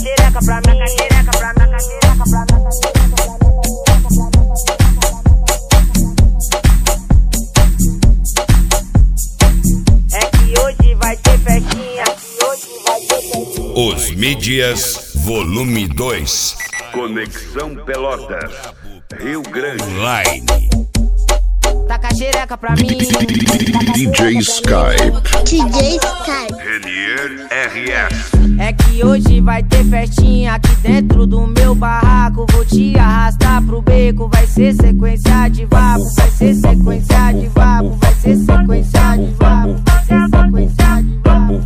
xereca pra mim, taca xereca pra mim, taca xereca pra mim. É que hoje vai ter festinha, Os Mídias, volume 2. Conexão Pelotas, Rio Grande. Online. taca xereca pra mim. DJ Skype. DJ Skype. Renier RS. É que hoje vai ter festinha aqui dentro do meu barraco. Vou te arrastar pro beco, vai ser sequência de vapo, vai ser sequência de vapo, vai ser sequência de vapo, vai ser sequência de vapo.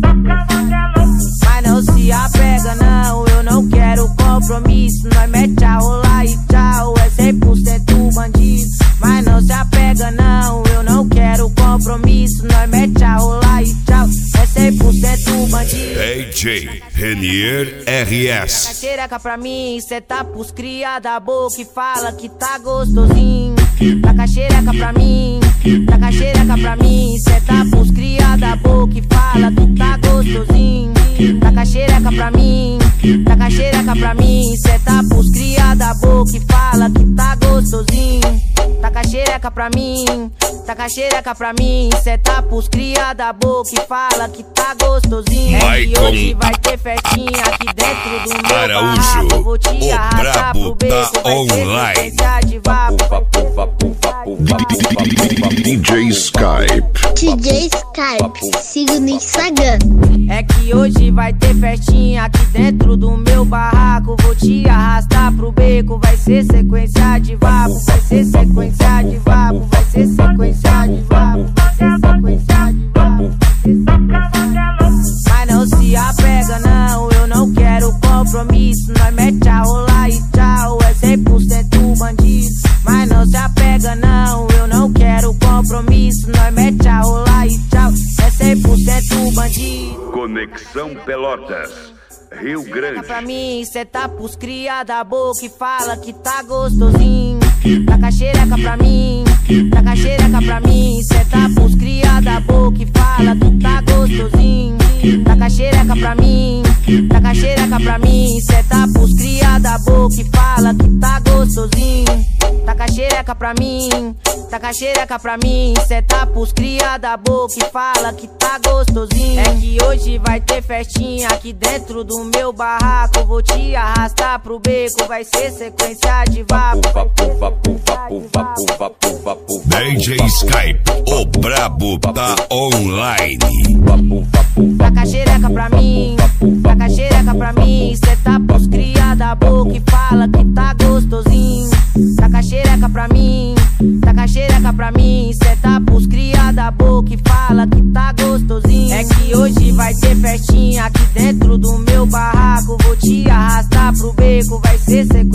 Mas não se apega não, eu não quero compromisso. Nós mete a rolar e tchau, é 100% bandido. Mas não se apega não, eu não quero compromisso. Nós mete a rolar e tchau, é 100% bandido. DJ Renier Taca RS. xereca pra mim, cê tá pros cria da boca e fala que tá gostosinho. Taca xereca pra mim, taca xereca pra mim, cê tá pros cria da boca e fala que tá gostosinho. Taca xereca pra mim, taca xereca pra mim, cê tá pros cria da boca e fala que tá gostosinho. Taca xereca pra mim, taca xereca pra mim, cê tá pros cria da boca e fala que tá gostosinho. Vai E com hoje vai ter festinha aqui dentro do meu Araújo, barraco. Vou te o arrastar brabo pro beco, tá vai ser online. sequência de vapo. DJ Skype. DJ Skype. Siga no Instagram. É que hoje vai ter festinha aqui dentro do meu barraco. Vou te arrastar pro beco, vai ser sequência de vapo, vai ser sequência de vapo, vai ser sequência de vapo, vai ser sequência de vapo. Mas não se apega não, eu não quero compromisso. Nós mete a rolar e tchau, é 100% bandido. Mas não se apega não, eu não quero compromisso. Nós mete a rolar e tchau, é 100% bandido. Conexão Pelotas, Rio Grande. Pra mim, cê tá pros cria da boca e fala que tá gostosinho. Taca xereca pra mim, taca xereca pra mim, cê tá pros cria da boca e fala que tá gostosinho. Taca xereca pra mim, taca xereca pra mim, cê tá pros cria da boca e fala que tá gostosinho. Taca xereca pra mim, taca xereca pra mim, cê tá pros cria da boca e fala que tá gostosinho. É que hoje vai ter festinha aqui dentro do meu barraco. Vou te arrastar pro beco, vai ser sequência de vapo. DJ Skype, o brabo tá online. Taca xereca pra mim, taca xereca pra mim, cê tá pros cria da boca e fala que tá gostosinho. Taca xereca pra mim, taca xereca pra mim, cê tá pros cria da boca e fala que tá gostosinho. É que hoje vai ter festinha aqui dentro do meu barraco. Vou te arrastar pro beco, vai ser sequência